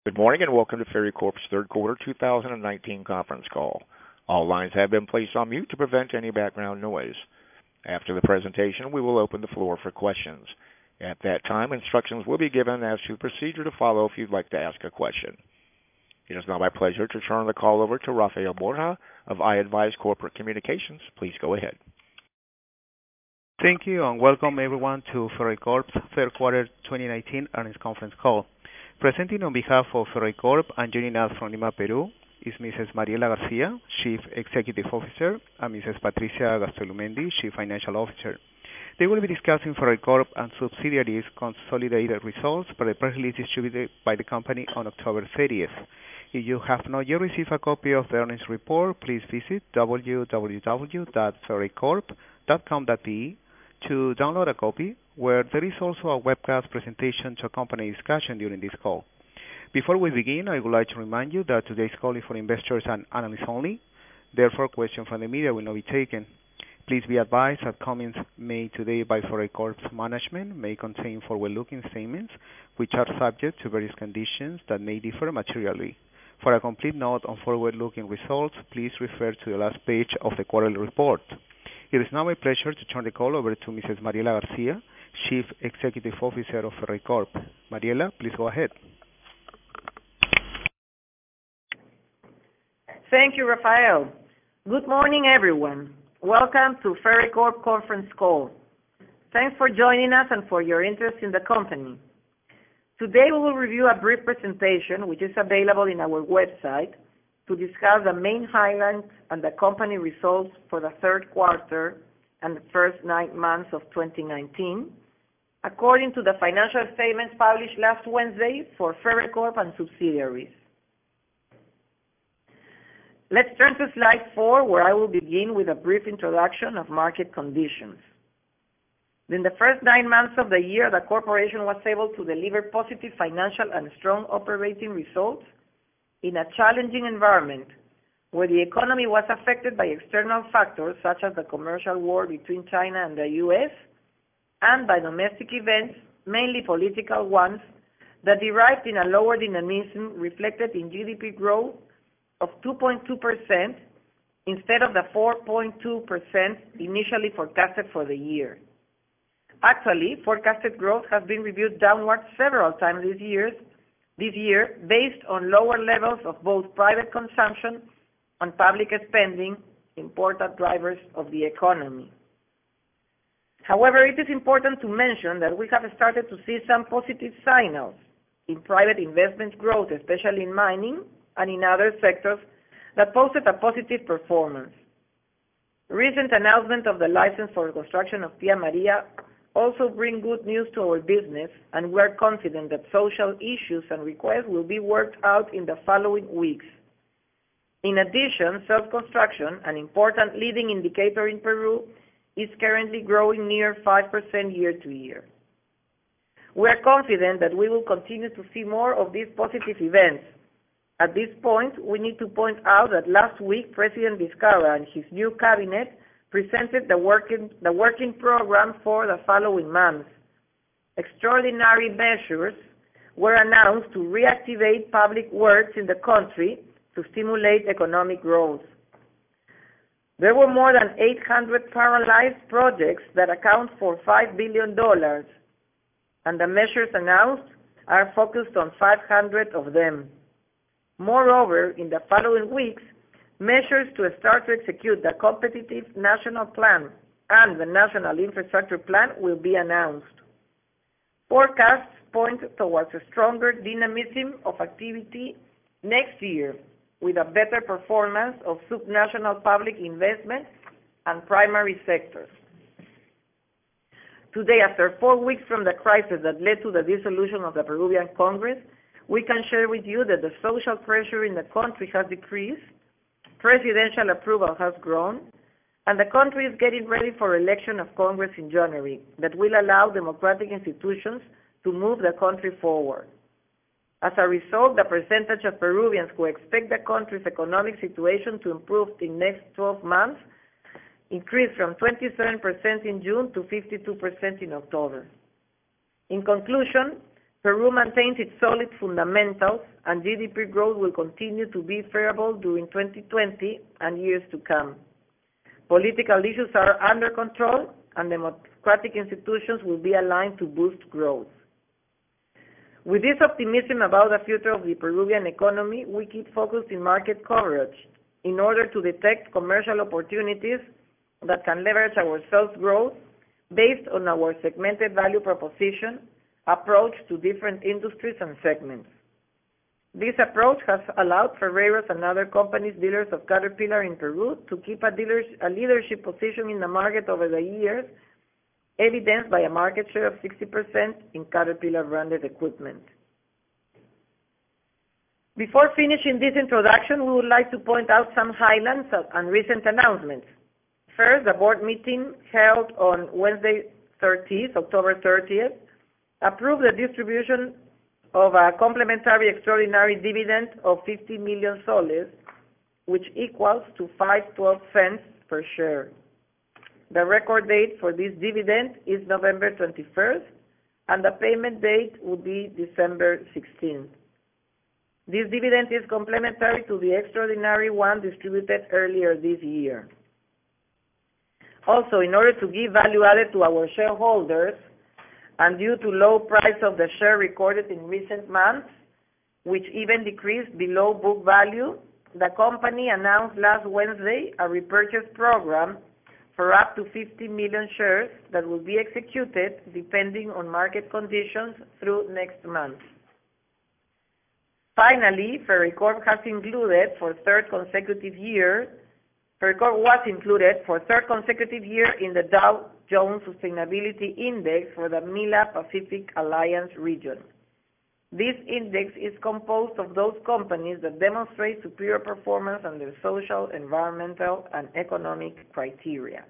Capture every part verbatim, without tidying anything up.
Good morning, and welcome to Ferreycorp's third quarter two thousand nineteen conference call. All lines have been placed on mute to prevent any background noise. After the presentation, we will open the floor for questions. At that time, instructions will be given as to the procedure to follow if you'd like to ask a question. It is now my pleasure to turn the call over to Rafael Borja of iAdvize Corporate Communications. Please go ahead. Thank you, and welcome everyone to Ferreycorp's third quarter twenty nineteen earnings conference call. Presenting on behalf of Ferreycorp and joining us from Lima, Peru, is Missus Mariela Garcia, Chief Executive Officer, and Missus Patricia Gastelumendi, Chief Financial Officer. They will be discussing Ferreycorp and subsidiaries' consolidated results per the press release distributed by the company on October thirtieth. If you have not yet received a copy of the earnings report, please visit w w w dot ferreycorp dot com dot p e to download a copy, where there is also a webcast presentation to accompany discussion during this call. Before we begin, I would like to remind you that today's call is for investors and analysts only. Therefore, questions from the media will not be taken. Please be advised that comments made today by Ferreycorp's management may contain forward-looking statements which are subject to various conditions that may differ materially. For a complete note on forward-looking results, please refer to the last page of the quarterly report. It is now my pleasure to turn the call over to Missus Mariela Garcia, Chief Executive Officer of Ferreycorp. Mariela, please go ahead. Thank you, Rafael. Good morning, everyone. Welcome to Ferreycorp conference call. Thanks for joining us and for your interest in the company. Today we will review a brief presentation which is available in our website to discuss the main highlights and the company results for the third quarter and the first nine months of twenty nineteen, according to the financial statements published last Wednesday for Ferreycorp and subsidiaries. Let's turn to slide four, where I will begin with a brief introduction of market conditions. In the first nine months of the year, the corporation was able to deliver positive financial and strong operating results in a challenging environment where the economy was affected by external factors such as the commercial war between China and the U S and by domestic events, mainly political ones, that derived in a lower dynamism reflected in G D P growth of two point two percent instead of the four point two percent initially forecasted for the year. Actually, forecasted growth has been reviewed downward several times this year, this year based on lower levels of both private consumption and public spending, important drivers of the economy. However, it is important to mention that we have started to see some positive signals in private investment growth, especially in mining and in other sectors that posted a positive performance. Recent announcement of the license for construction of Tia Maria also bring good news to our business, and we are confident that social issues and requests will be worked out in the following weeks. In addition, self-construction, an important leading indicator in Peru, is currently growing near five percent year to year. We are confident that we will continue to see more of these positive events. At this point, we need to point out that last week, President Vizcarra and his new cabinet presented the working, the working program for the following months. Extraordinary measures were announced to reactivate public works in the country to stimulate economic growth. There were more than eight hundred paralyzed projects that account for five billion dollars, and the measures announced are focused on five hundred of them. Moreover, in the following weeks, measures to start to execute the Competitive National Plan and the National Infrastructure Plan will be announced. Forecasts point towards a stronger dynamism of activity next year, with a better performance of subnational public investment and primary sectors. Today, after four weeks from the crisis that led to the dissolution of the Peruvian Congress, we can share with you that the social pressure in the country has decreased, presidential approval has grown, and the country is getting ready for election of Congress in January that will allow democratic institutions to move the country forward. As a result, the percentage of Peruvians who expect the country's economic situation to improve in the next twelve months increased from twenty-seven percent in June to fifty-two percent in October. In conclusion, Peru maintains its solid fundamentals, and G D P growth will continue to be favorable during twenty twenty and years to come. Political issues are under control, and democratic institutions will be aligned to boost growth. With this optimism about the future of the Peruvian economy, we keep focused in market coverage in order to detect commercial opportunities that can leverage our sales growth based on our segmented value proposition approach to different industries and segments. This approach has allowed Ferreiros and other companies dealers of Caterpillar in Peru to keep a, dealers, a leadership position in the market over the years, evidenced by a market share of sixty percent in Caterpillar branded equipment. Before finishing this introduction, we would like to point out some highlights and recent announcements. First, the board meeting held on Wednesday thirtieth, October thirtieth, approved the distribution of a complementary extraordinary dividend of fifty million soles, which equals to five twelve cents per share. The record date for this dividend is November twenty-first, and the payment date would be December sixteenth. This dividend is complementary to the extraordinary one distributed earlier this year. Also, in order to give value added to our shareholders, and due to low price of the share recorded in recent months, which even decreased below book value, the company announced last Wednesday a repurchase program for up to fifty million shares that will be executed depending on market conditions through next month. Finally, Ferreycorp has included for third consecutive year, Ferreycorp was included for third consecutive year in the Dow Jones Sustainability Index for the MILA Pacific Alliance region. This index is composed of those companies that demonstrate superior performance under social, environmental, and economic criteria.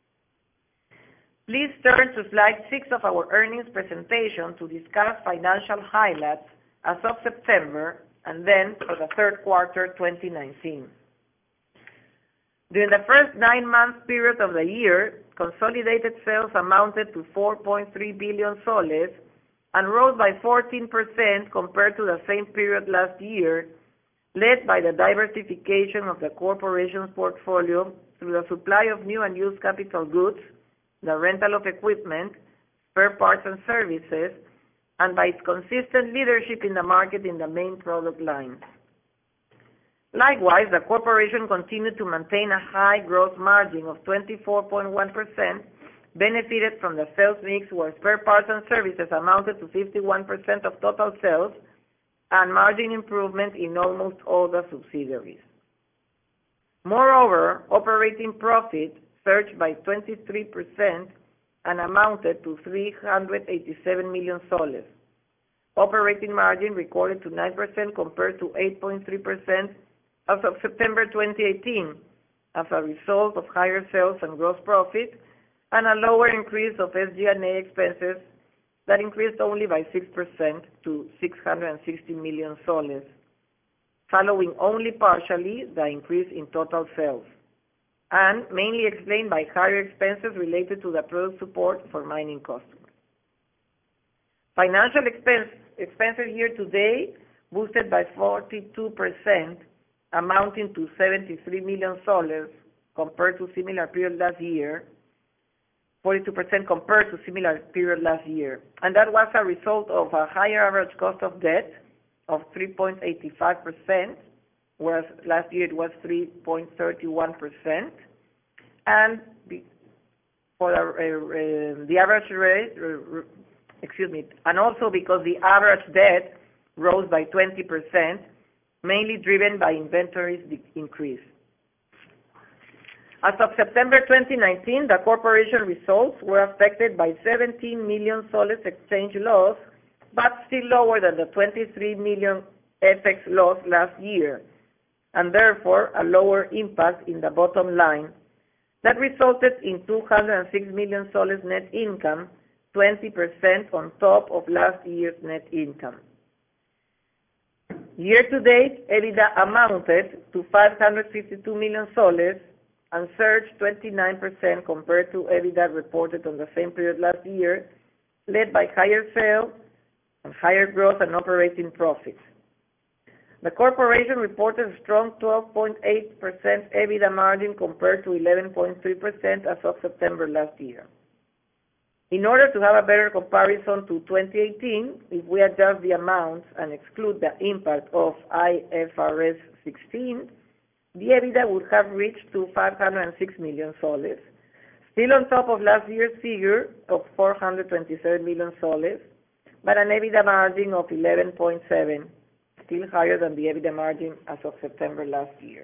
Please turn to slide six of our earnings presentation to discuss financial highlights as of September and then for the third quarter twenty nineteen. During the first nine-month period of the year, consolidated sales amounted to four point three billion soles and rose by fourteen percent compared to the same period last year, led by the diversification of the corporation's portfolio through the supply of new and used capital goods, the rental of equipment, spare parts and services, and by its consistent leadership in the market in the main product lines. Likewise, the corporation continued to maintain a high gross margin of twenty-four point one percent, benefited from the sales mix where spare parts and services amounted to fifty-one percent of total sales, and margin improvement in almost all the subsidiaries. Moreover, operating profit surged by twenty-three percent and amounted to three hundred eighty-seven million soles. Operating margin recorded to nine percent compared to eight point three percent as of September twenty eighteen, as a result of higher sales and gross profit, and a lower increase of S G and A expenses that increased only by six percent to six hundred sixty million soles, following only partially the increase in total sales, and mainly explained by higher expenses related to the product support for mining customers. Financial expense, expenses year-to-date boosted by forty-two percent, amounting to seventy-three million soles compared to similar period last year, forty-two percent compared to similar period last year. And that was a result of a higher average cost of debt of three point eight five percent, whereas last year it was three point three one percent. And the, for the, uh, uh, the average rate, uh, excuse me, and also because the average debt rose by twenty percent, mainly driven by inventories increase. As of September twenty nineteen, the corporation results were affected by seventeen million soles exchange loss, but still lower than the twenty-three million F X loss last year, and therefore a lower impact in the bottom line. That resulted in two hundred six million soles net income, twenty percent on top of last year's net income. Year-to-date, EBITDA amounted to five hundred fifty-two million soles and surged twenty-nine percent compared to EBITDA reported on the same period last year, led by higher sales, and higher growth and operating profits. The corporation reported a strong twelve point eight percent EBITDA margin compared to eleven point three percent as of September last year. In order to have a better comparison to twenty eighteen, if we adjust the amounts and exclude the impact of I F R S sixteen, the EBITDA would have reached to five hundred six million soles, still on top of last year's figure of four hundred twenty-seven million soles, but an EBITDA margin of eleven point seven, still higher than the EBITDA margin as of September last year.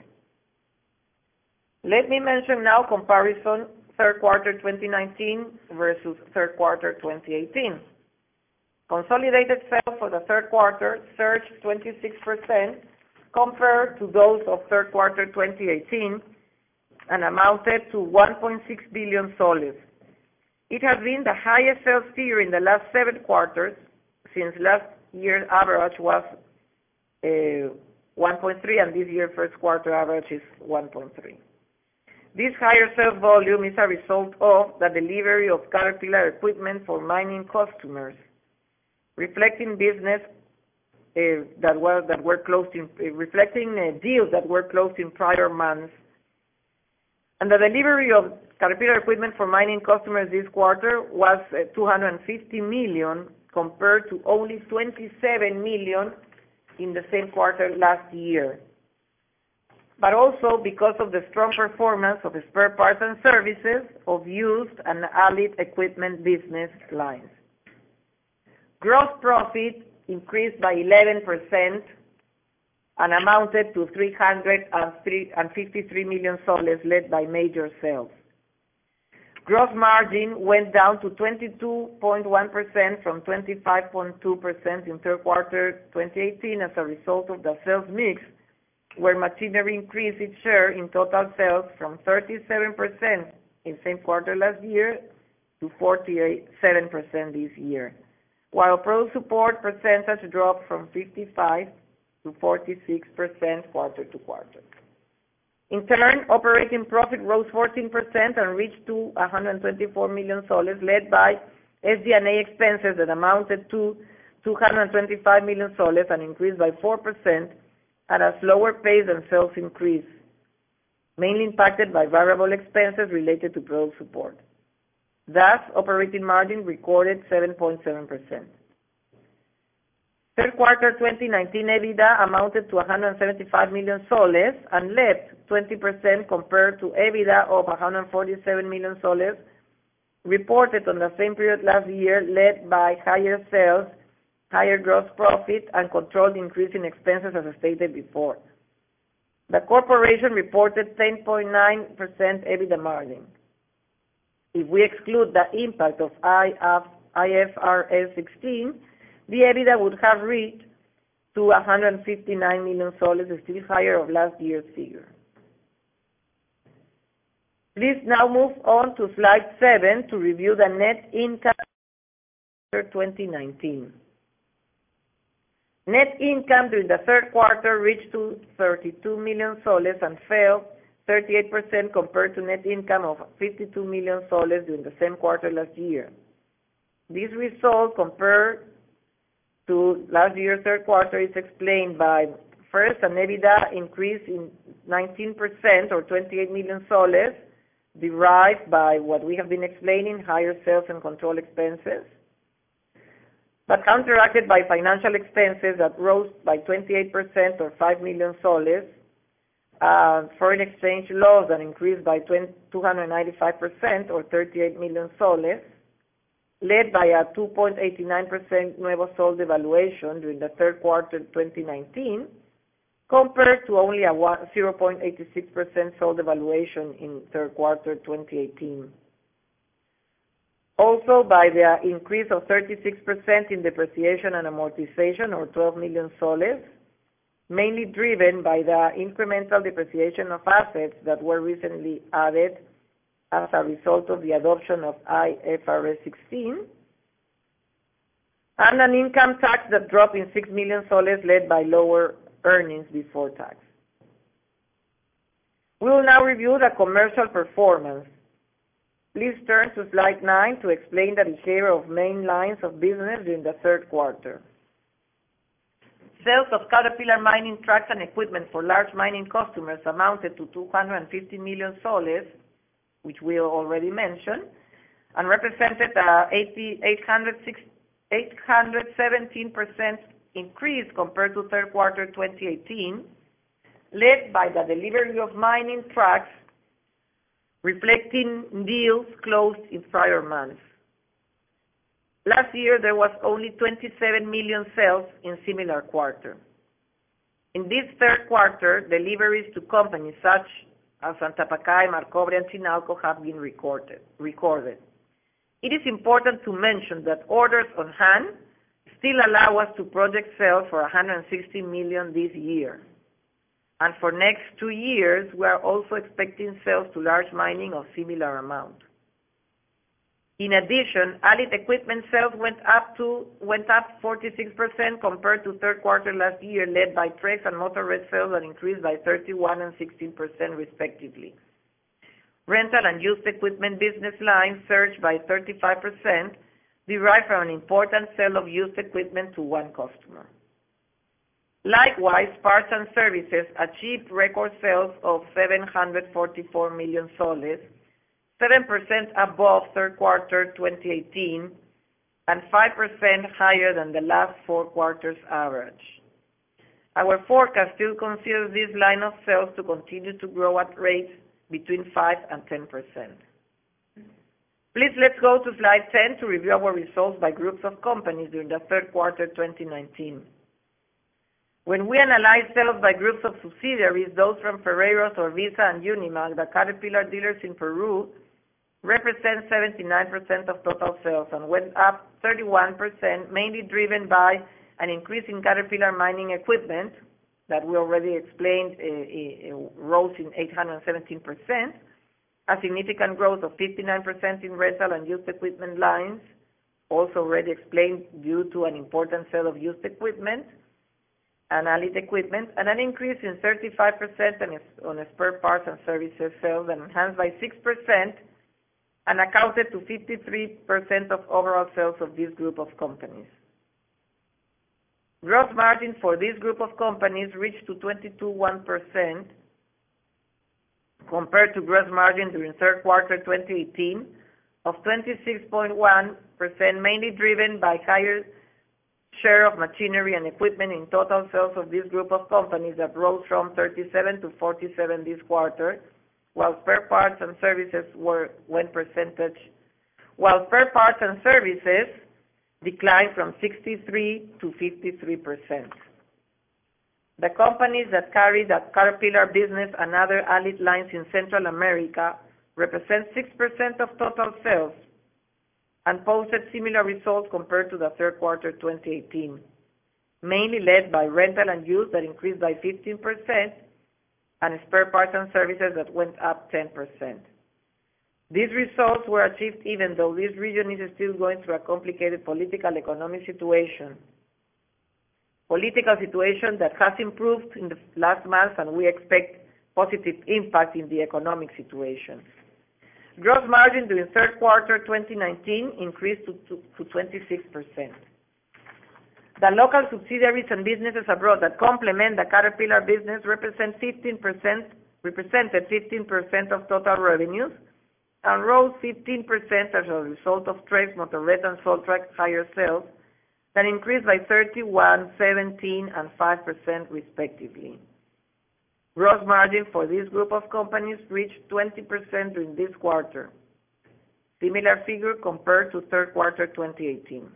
Let me mention now comparison third quarter twenty nineteen versus third quarter twenty eighteen. Consolidated sales for the third quarter surged twenty-six percent compared to those of third quarter twenty eighteen and amounted to one point six billion soles. It has been the highest sales figure in the last seven quarters since last year's average was uh, one point three and this year's first quarter average is one point three. This higher sales volume is a result of the delivery of Caterpillar equipment for mining customers, reflecting business uh, that were that were closed in, uh, reflecting uh, deals that were closed in prior months, and the delivery of Caterpillar equipment for mining customers this quarter was uh, two hundred fifty million compared to only twenty-seven million in the same quarter last year. But also because of the strong performance of the spare parts and services of used and allied equipment business lines. Gross profit increased by eleven percent and amounted to three hundred fifty-three million soles, led by major sales. Gross margin went down to twenty-two point one percent from twenty-five point two percent in third quarter twenty eighteen as a result of the sales mix, where machinery increased its share in total sales from thirty-seven percent in same quarter last year to forty-seven percent this year, while product support percentage dropped from fifty-five to forty-six percent quarter to quarter. In turn, operating profit rose fourteen percent and reached to one hundred twenty-four million soles, led by S D and A expenses that amounted to two hundred twenty-five million soles and increased by four percent at a slower pace than sales increase, mainly impacted by variable expenses related to product support. Thus, operating margin recorded seven point seven percent. Third quarter twenty nineteen EBITDA amounted to one hundred seventy-five million soles and leapt twenty percent compared to EBITDA of one hundred forty-seven million soles reported on the same period last year, led by higher sales, higher gross profit, and controlled increase in expenses as stated before. The corporation reported ten point nine percent EBITDA margin. If we exclude the impact of I F R S sixteen, the EBITDA would have reached to one hundred fifty-nine million soles, still higher of last year's figure. Please now move on to slide seven to review the net income for twenty nineteen. Net income during the third quarter reached to thirty-two million soles and fell thirty-eight percent compared to net income of fifty-two million soles during the same quarter last year. This result compared to last year's third quarter is explained by, first, an EBITDA increase in nineteen percent or twenty-eight million soles, derived by what we have been explaining, higher sales and control expenses, but counteracted by financial expenses that rose by twenty-eight percent or five million soles, uh, foreign exchange loss that increased by two hundred ninety-five percent or thirty-eight million soles, led by a two point eight nine percent Nuevo Sol devaluation during the third quarter twenty nineteen, compared to only a zero point eight six percent Sol devaluation in third quarter twenty eighteen. Also by the increase of thirty-six percent in depreciation and amortization, or twelve million soles, mainly driven by the incremental depreciation of assets that were recently added as a result of the adoption of I F R S sixteen, and an income tax that dropped in six million soles, led by lower earnings before tax. We will now review the commercial performance. Please turn to slide nine to explain the behavior of main lines of business during the third quarter. Sales of Caterpillar mining trucks and equipment for large mining customers amounted to two hundred fifty million soles, which we already mentioned, and represented a eight hundred seventeen percent increase compared to third quarter twenty eighteen, led by the delivery of mining trucks, reflecting deals closed in prior months. Last year, there was only twenty-seven million sales in similar quarter. In this third quarter, deliveries to companies such as Santa Pacay, Marcobre, and Chinalco have been recorded. recorded. It is important to mention that orders on hand still allow us to project sales for one hundred sixty million this year. And for next two years, we are also expecting sales to large mining of similar amount. In addition, allied equipment sales went up to went up forty-six percent compared to third quarter last year, led by Trex and Motorred sales that increased by thirty-one and sixteen percent respectively. Rental and used equipment business lines surged by thirty-five percent, derived from an important sale of used equipment to one customer. Likewise, parts and services achieved record sales of seven hundred forty-four million soles, seven percent above third quarter twenty eighteen, and five percent higher than the last four quarters average. Our forecast still considers this line of sales to continue to grow at rates between five and ten percent. Please let's go to slide ten to review our results by groups of companies during the third quarter twenty nineteen. When we analyze sales by groups of subsidiaries, those from Ferreiros, Orvisa, and Unimaq, the Caterpillar dealers in Peru, represent seventy-nine percent of total sales and went up thirty-one percent, mainly driven by an increase in Caterpillar mining equipment that we already explained uh, uh, rose in eight hundred seventeen percent, a significant growth of fifty-nine percent in rental and used equipment lines, also already explained due to an important sale of used equipment and allied equipment, and an increase in thirty-five percent on, on spare parts and services sales, and enhanced by six percent, and accounted to fifty-three percent of overall sales of this group of companies. Gross margin for this group of companies reached to twenty-two point one percent compared to gross margin during third quarter twenty eighteen of twenty-six point one percent, mainly driven by higher share of machinery and equipment in total sales of this group of companies that rose from thirty-seven to forty-seven this quarter, while spare parts and services were one percentage, while spare parts and services declined from sixty-three to fifty-three percent. The companies that carry the Caterpillar business and other allied lines in Central America represent six percent of total sales and posted similar results compared to the third quarter twenty eighteen, mainly led by rental and use that increased by fifteen percent and spare parts and services that went up ten percent. These results were achieved even though this region is still going through a complicated political economic situation. Political situation that has improved in the last month, and we expect positive impact in the economic situation. Gross margin during third quarter twenty nineteen increased to, to, to twenty-six percent. The local subsidiaries and businesses abroad that complement the Caterpillar business represent fifteen percent, represented fifteen percent of total revenues and rose fifteen percent as a result of Trex, Motorred, and Soltrac higher sales that increased by thirty-one, seventeen, and five percent respectively. Gross margin for this group of companies reached twenty percent during this quarter, similar figure compared to third quarter twenty eighteen.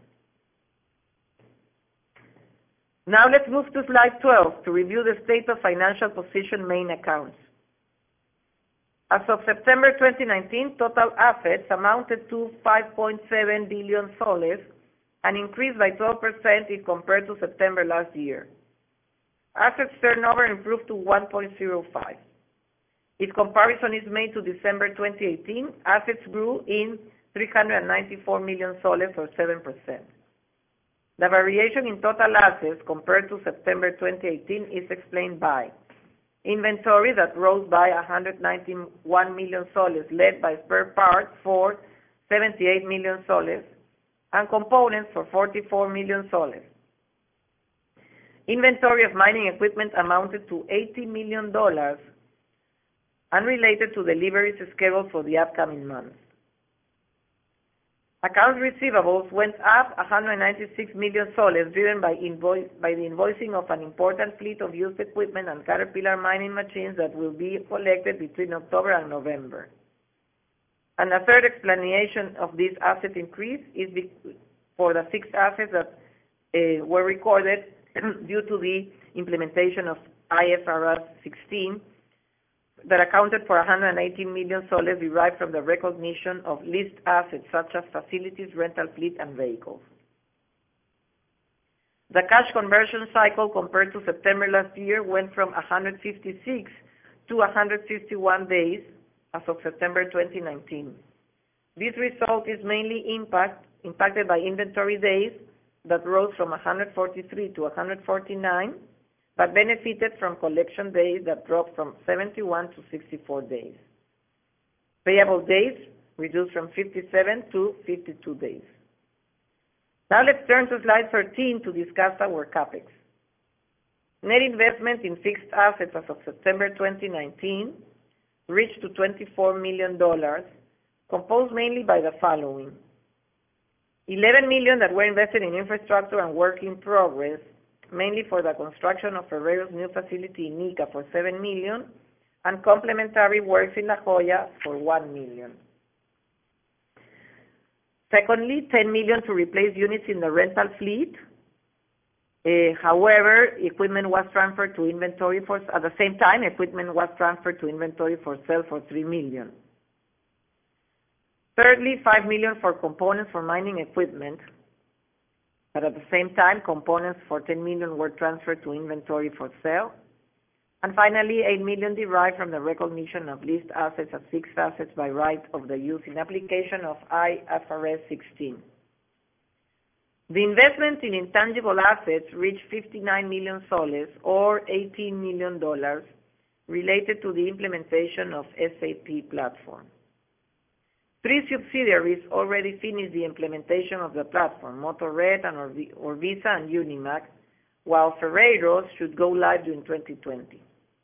Now let's move to slide twelve to review the state of financial position main accounts. As of September twenty nineteen, total assets amounted to five point seven billion soles, an increase by twelve percent if compared to September last year. Assets turnover improved to one point zero five. If comparison is made to December twenty eighteen, assets grew in three hundred ninety-four million soles or seven percent. The variation in total assets compared to September twenty eighteen is explained by inventory that rose by one hundred ninety-one million soles, led by spare parts for seventy-eight million soles, and components for forty-four million soles. Inventory of mining equipment amounted to eighty million dollars, unrelated to deliveries scheduled for the upcoming months. Accounts receivables went up one hundred ninety-six million soles, driven by, invoice, by the invoicing of an important fleet of used equipment and Caterpillar mining machines that will be collected between October and November. And a third explanation of this asset increase is for the fixed assets that uh, were recorded due to the implementation of I F R S sixteen, that accounted for one hundred eighteen million soles derived from the recognition of leased assets such as facilities, rental fleet, and vehicles. The cash conversion cycle compared to September last year went from one hundred fifty-six to one hundred fifty-one days as of September twenty nineteen. This result is mainly impact, impacted by inventory days that rose from one hundred forty-three to one hundred forty-nine, but benefited from collection days that dropped from seventy-one to sixty-four days. Payable days reduced from fifty-seven to fifty-two days. Now let's turn to slide thirteen to discuss our CAPEX. Net investment in fixed assets as of September twenty nineteen reached to twenty-four million dollars, composed mainly by the following: eleven million dollars that were invested in infrastructure and work in progress, mainly for the construction of Ferrero's new facility in Ica for seven million dollars, and complementary works in La Joya for one million dollars. Secondly, ten million dollars to replace units in the rental fleet. Uh, however, equipment was transferred to inventory for, at the same time, equipment was transferred to inventory for sale for three million dollars. Thirdly, five million dollars for components for mining equipment, but at the same time, components for ten million dollars were transferred to inventory for sale. And finally, eight million dollars derived from the recognition of leased assets as fixed assets by right of the use in application of I F R S sixteen. The investment in intangible assets reached fifty-nine million soles, or eighteen million dollars, related to the implementation of S A P platform. Three subsidiaries already finished the implementation of the platform, Motorred and Orvisa and Unimac, while Ferreyros should go live during twenty twenty.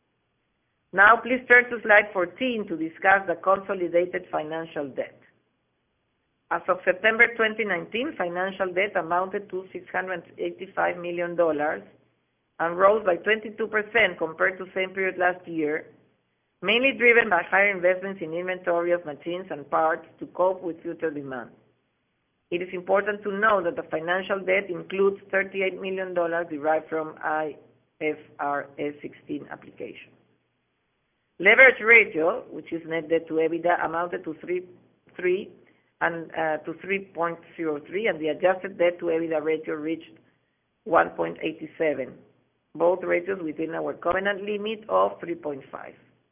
Now please turn to slide fourteen to discuss the consolidated financial debt. As of September twenty nineteen, financial debt amounted to six hundred eighty-five million dollars and rose by twenty-two percent compared to the same period last year, mainly driven by higher investments in inventory of machines and parts to cope with future demand. It is important to note that the financial debt includes thirty-eight million dollars derived from I F R S sixteen application. Leverage ratio, which is net debt to EBITDA, amounted to three and uh, to three point zero three, and the adjusted debt to EBITDA ratio reached one point eight seven, both ratios within our covenant limit of three point five.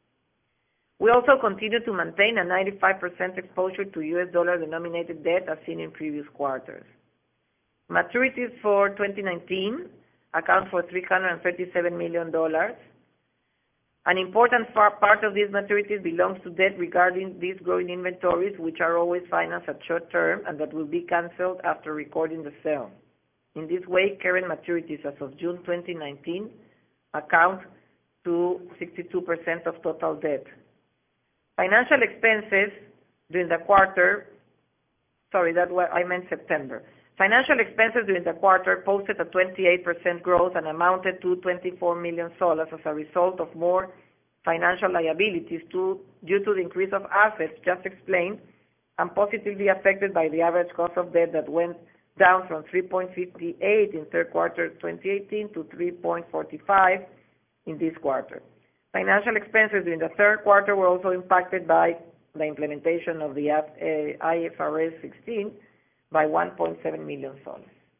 We also continue to maintain a ninety-five percent exposure to U S dollar denominated debt as seen in previous quarters. Maturities for twenty nineteen account for three hundred thirty-seven million dollars. An important part of these maturities belongs to debt regarding these growing inventories, which are always financed at short term and that will be canceled after recording the sale. In this way, current maturities as of June twenty nineteen account to sixty-two percent of total debt. Financial expenses during the quarter, sorry, that was, I meant September. Financial expenses during the quarter posted a twenty-eight percent growth and amounted to twenty-four million soles as a result of more financial liabilities to, due to the increase of assets just explained, and positively affected by the average cost of debt that went down from three point five eight in third quarter twenty eighteen to three point four five in this quarter. Financial expenses during the third quarter were also impacted by the implementation of the I F R S sixteen by one point seven million soles.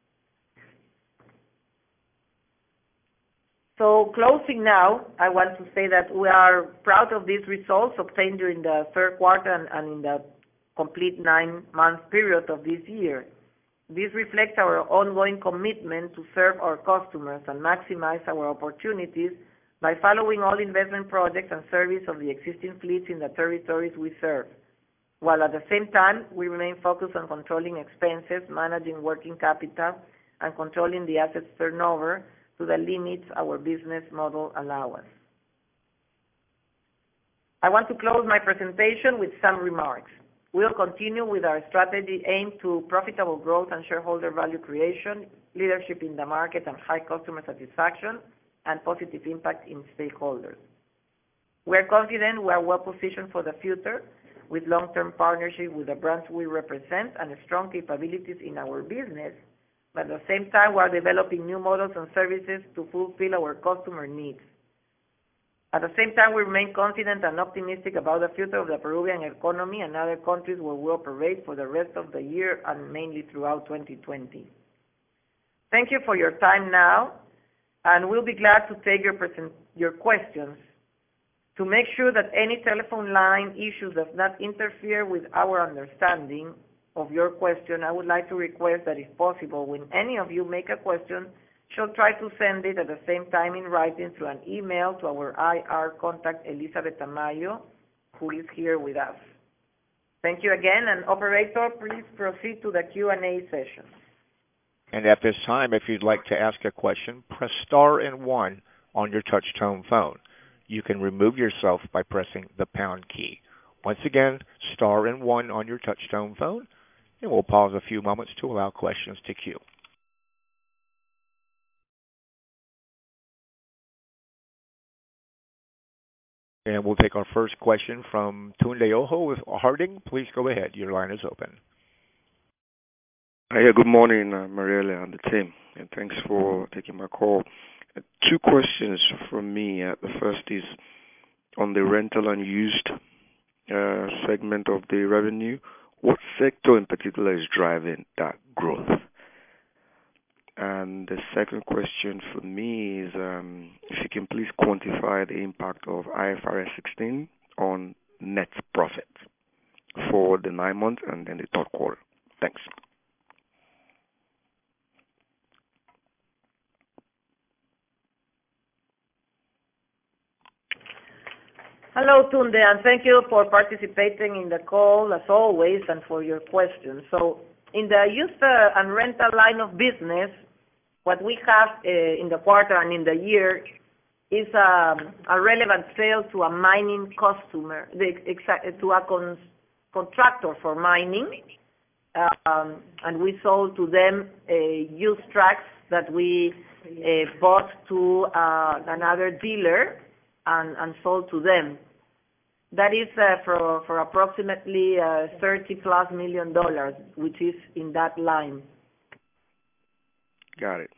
So closing now, I want to say that we are proud of these results obtained during the third quarter and, and in the complete nine-month period of this year. This reflects our ongoing commitment to serve our customers and maximize our opportunities by following all investment projects and service of the existing fleets in the territories we serve, while at the same time we remain focused on controlling expenses, managing working capital, and controlling the assets turnover to the limits our business model allow us. I want to close my presentation with some remarks. We'll continue with our strategy aimed to profitable growth and shareholder value creation, leadership in the market and high customer satisfaction, and positive impact in stakeholders. We're confident we are well positioned for the future with long-term partnership with the brands we represent and strong capabilities in our business, but at the same time we are developing new models and services to fulfill our customer needs. At the same time, we remain confident and optimistic about the future of the Peruvian economy and other countries where we operate for the rest of the year and mainly throughout twenty twenty. Thank you for your time now, and we'll be glad to take your, present, your questions. To make sure that any telephone line issue does not interfere with our understanding of your question, I would like to request that if possible, when any of you make a question, she'll try to send it at the same time in writing through an email to our I R contact, Elizabeth Tamayo, who is here with us. Thank you again, and operator, please proceed to the Q and A session. And at this time, if you'd like to ask a question, press star and one on your touch-tone phone. You can remove yourself by pressing the pound key. Once again, star and one on your touch-tone phone, and we'll pause a few moments to allow questions to queue. And we'll take our first question from Tunde Ojo with Harding. Please go ahead. Your line is open. Hi, good morning, uh, Mariela and the team, and thanks for taking my call. Uh, two questions from me. Uh, the first is on the rental and used uh, segment of the revenue. What sector in particular is driving that growth? And the second question for me is um, if you can please quantify the impact of I F R S sixteen on net profit for the nine months and then the third quarter. Thanks. Hello, Tunde, and thank you for participating in the call, as always, and for your questions. So, in the used uh, and rental line of business, what we have uh, in the quarter and in the year is um, a relevant sale to a mining customer, the, exa- to a con- contractor for mining, um, and we sold to them uh, used trucks that we uh, bought to uh, another dealer and, and sold to them. That is uh, for for approximately uh, thirty plus million dollars, which is in that line. Got it.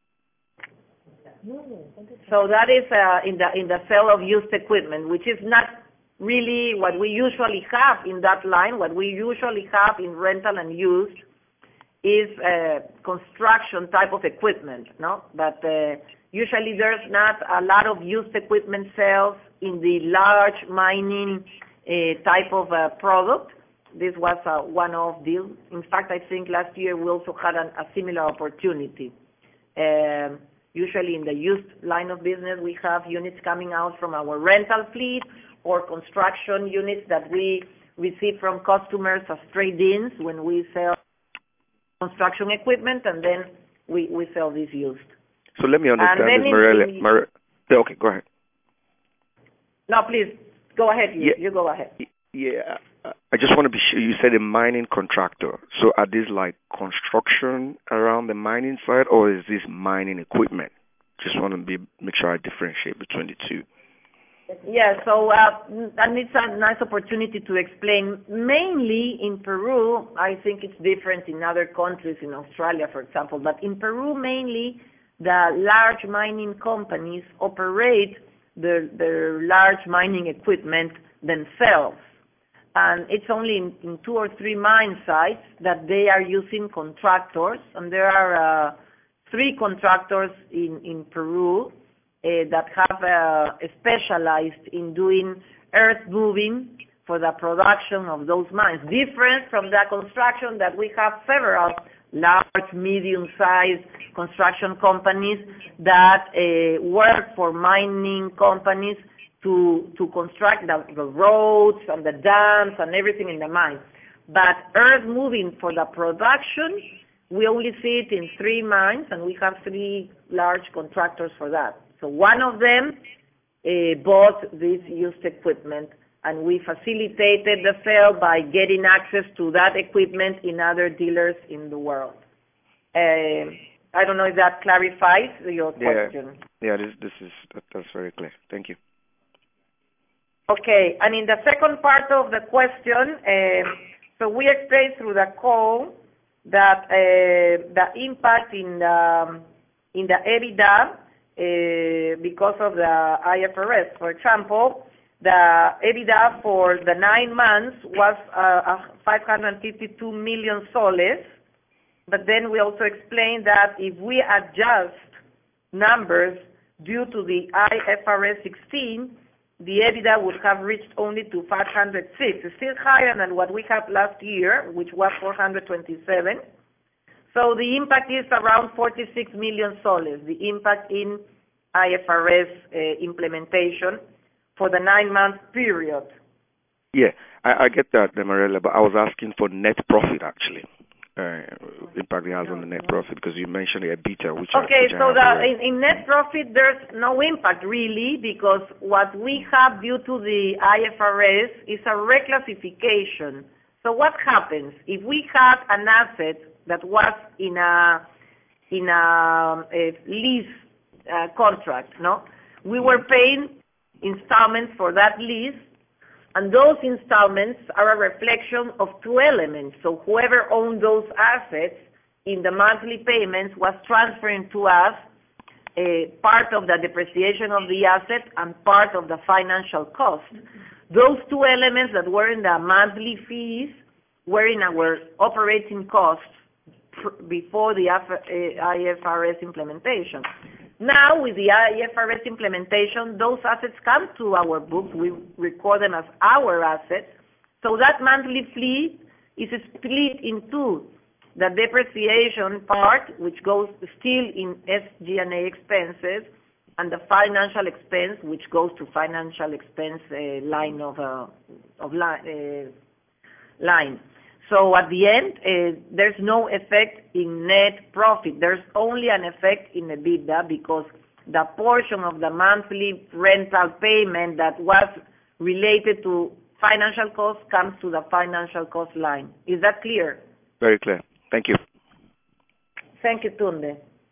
So that is uh, in the in the sale of used equipment, which is not really what we usually have in that line. What we usually have in rental and used is uh, construction type of equipment, no? But uh, usually there's not a lot of used equipment sales in the large mining uh, type of uh, product. This was a one-off deal. In fact, I think last year we also had an, a similar opportunity. Um, usually in the used line of business, we have units coming out from our rental fleet or construction units that we receive from customers as trade-ins when we sell construction equipment, and then we, we sell these used. So let me understand this, Mariela. Mar- okay, go ahead. No, please, go ahead. You, yeah, you go ahead. Yeah, I just want to be sure. You said a mining contractor. So are these like construction around the mining site, or is this mining equipment? Just want to be make sure I differentiate between the two. Yeah, so uh, and it's a nice opportunity to explain. Mainly in Peru, I think it's different in other countries, in Australia, for example, but in Peru, mainly the large mining companies operate their, their large mining equipment themselves. And it's only in, in two or three mine sites that they are using contractors, and there are uh, three contractors in, in Peru uh, that have uh, specialized in doing earth moving for the production of those mines. Different from the construction that we have several large, medium-sized construction companies that uh, work for mining companies to to construct the, the roads and the dams and everything in the mine. But earth moving for the production, we only see it in three mines, and we have three large contractors for that. So one of them uh, bought this used equipment, and we facilitated the sale by getting access to that equipment in other dealers in the world. Uh, I don't know if that clarifies your question. Yeah, yeah this, this is that, that's very clear. Thank you. Okay, and in the second part of the question, uh, so we explained through the call that uh, the impact in the in the EBITDA uh, because of the I F R S. For example, the EBITDA for the nine months was uh, five hundred fifty-two million soles, but then we also explained that if we adjust numbers due to the I F R S sixteen, the EBITDA would have reached only to five hundred six. It's still higher than what we had last year, which was four hundred twenty-seven. So the impact is around forty-six million soles, the impact in I F R S uh, implementation for the nine-month period. Yeah, I, I get that, Mariela, but I was asking for net profit, actually. Uh, impact it has on the net profit, because you mentioned the EBITDA, which okay, I, which so I the, in, in net profit there's no impact really, because what we have due to the I F R S is a reclassification. So what happens if we had an asset that was in a in a, a lease uh, contract? No, we were paying installments for that lease. And those installments are a reflection of two elements. So whoever owned those assets in the monthly payments was transferring to us a part of the depreciation of the asset and part of the financial cost. Those two elements that were in the monthly fees were in our operating costs before the I F R S implementation. Now, with the I F R S implementation, those assets come to our books. We record them as our assets. So that monthly fee is split in two. The depreciation part, which goes still in S G and A expenses, and the financial expense, which goes to financial expense uh, line of, uh, of li- uh, line. So at the end, uh, there's no effect in net profit. There's only an effect in EBITDA, because the portion of the monthly rental payment that was related to financial costs comes to the financial cost line. Is that clear? Very clear. Thank you. Thank you, Tunde.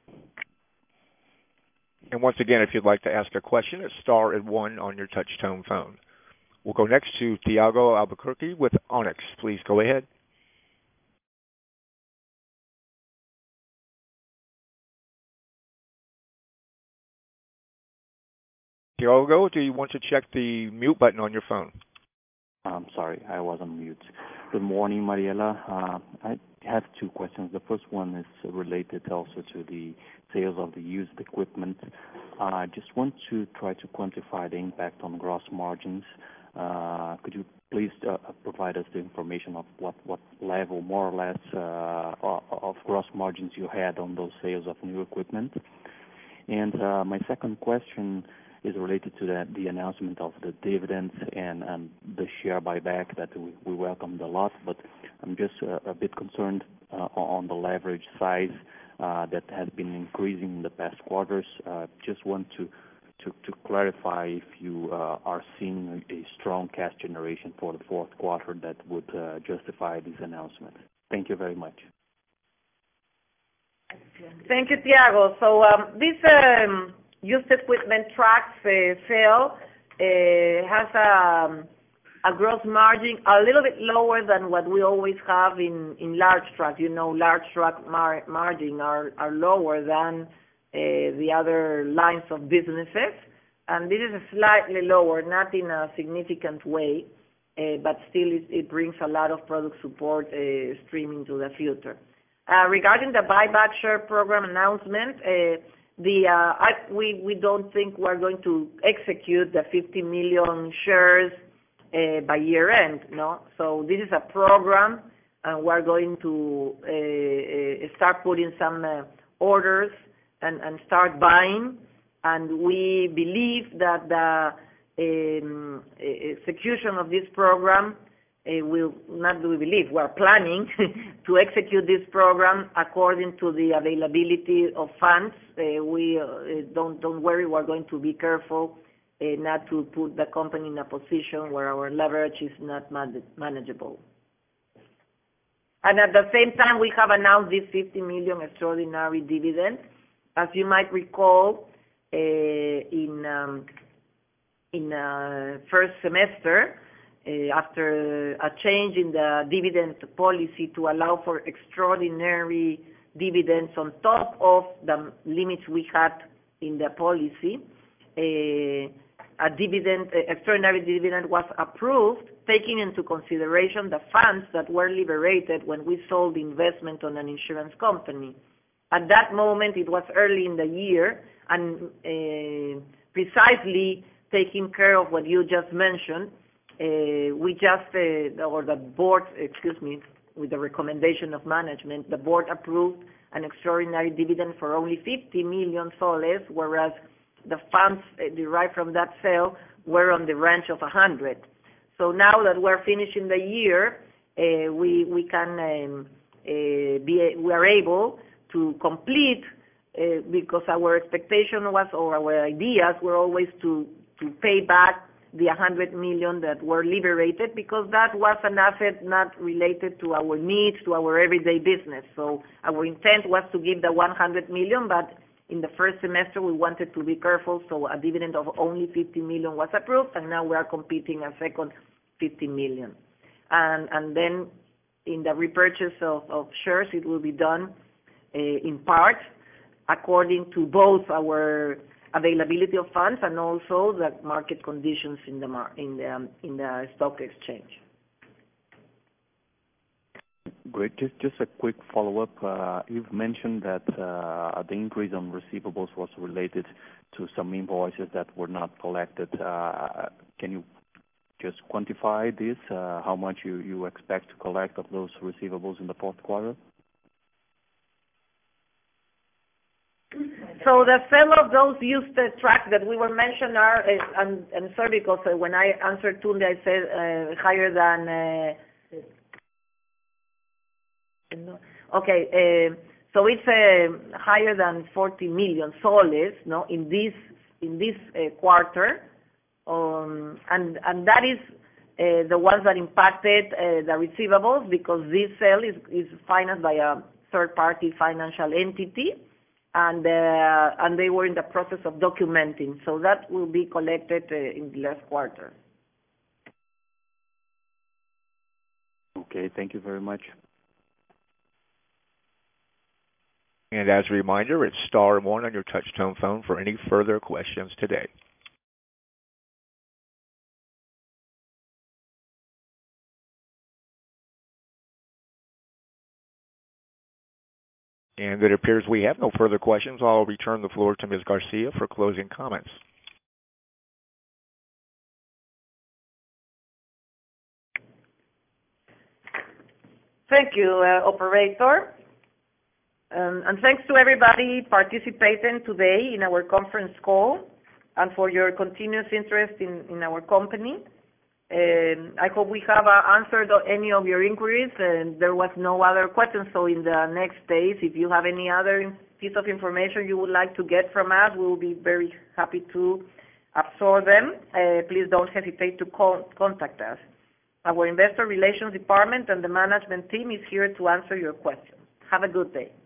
And once again, if you'd like to ask a question, it's star and one on your touch-tone phone. We'll go next to Tiago Albuquerque with Onyx. Please go ahead. Tiago, do you want to check the mute button on your phone? I'm sorry, I was on mute. Good morning, Mariela. Uh, I have two questions. The first one is related also to the sales of the used equipment. I uh, just want to try to quantify the impact on gross margins. Uh, could you please uh, provide us the information of what, what level, more or less, uh, of gross margins you had on those sales of new equipment? And uh, my second question is related to the, the announcement of the dividends and, and the share buyback that we, we welcomed a lot, but I'm just uh, a bit concerned uh, on the leverage size uh, that has been increasing in the past quarters. Uh, just want to, to, to clarify if you uh, are seeing a strong cash generation for the fourth quarter that would uh, justify this announcement. Thank you very much. Thank you, Tiago. So um, this um, used equipment trucks uh, sale uh, has a, a gross margin a little bit lower than what we always have in, in large trucks. You know, large truck mar- margin are, are lower than uh, the other lines of businesses. And this is slightly lower, not in a significant way, uh, but still it, it brings a lot of product support uh, stream into the future. Uh, regarding the buyback share program announcement, uh, The uh, I, we we don't think we're going to execute the fifty million shares uh, by year end. No, so this is a program, and we're going to uh, uh, start putting some uh, orders and, and start buying. And we believe that the um, execution of this program uh, will not do we believe we're planning to execute this program according to the availability of funds. Uh, we uh, don't don't worry. We're going to be careful uh, not to put the company in a position where our leverage is not man- manageable. And at the same time, we have announced this fifty million extraordinary dividend. As you might recall, uh, in um, in uh, first semester, uh, after a change in the dividend policy to allow for extraordinary dividends on top of the limits we had in the policy, uh, a dividend, uh, extraordinary dividend was approved, taking into consideration the funds that were liberated when we sold the investment on an insurance company. At that moment, it was early in the year, and uh, precisely taking care of what you just mentioned, uh, we just, uh, or the board, excuse me, with the recommendation of management, the board approved an extraordinary dividend for only fifty million soles, whereas the funds uh, derived from that sale were on the range of one hundred. So now that we're finishing the year, uh, we we can um, uh, be we are able to complete uh, because our expectation was, or our ideas were always to to pay back the one hundred million that were liberated, because that was an asset not related to our needs, to our everyday business. So our intent was to give the one hundred million, but in the first semester we wanted to be careful, so a dividend of only fifty million was approved, and now we are competing a second fifty million. And, and then in the repurchase of, of shares, it will be done uh, in part according to both our availability of funds and also the market conditions in the mar- in the um, in the stock exchange. Great. Just just a quick follow-up. Uh, you've mentioned that uh, the increase on receivables was related to some invoices that were not collected. Uh, can you just quantify this? Uh, how much you, you expect to collect of those receivables in the fourth quarter? So the sale of those used uh, trucks that we were mentioned are, uh, and, and sorry, because uh, when I answered Tunde, I said uh, higher than, uh, okay, uh, so it's uh, higher than forty million soles, no, in this in this uh, quarter, um, and and that is uh, the ones that impacted uh, the receivables, because this sale is is financed by a third-party financial entity. And uh, and they were in the process of documenting, so that will be collected uh, in the last quarter. Okay, thank you very much. And as a reminder, it's star one on your touch-tone phone for any further questions today. And it appears we have no further questions. I'll return the floor to Miz Garcia for closing comments. Thank you, uh, operator. Um, and thanks to everybody participating today in our conference call and for your continuous interest in, in our company. Um, I hope we have uh, answered any of your inquiries, and there was no other questions. So in the next days, if you have any other piece of information you would like to get from us, we will be very happy to absorb them. Uh, please don't hesitate to call, contact us. Our Investor Relations Department and the management team is here to answer your questions. Have a good day.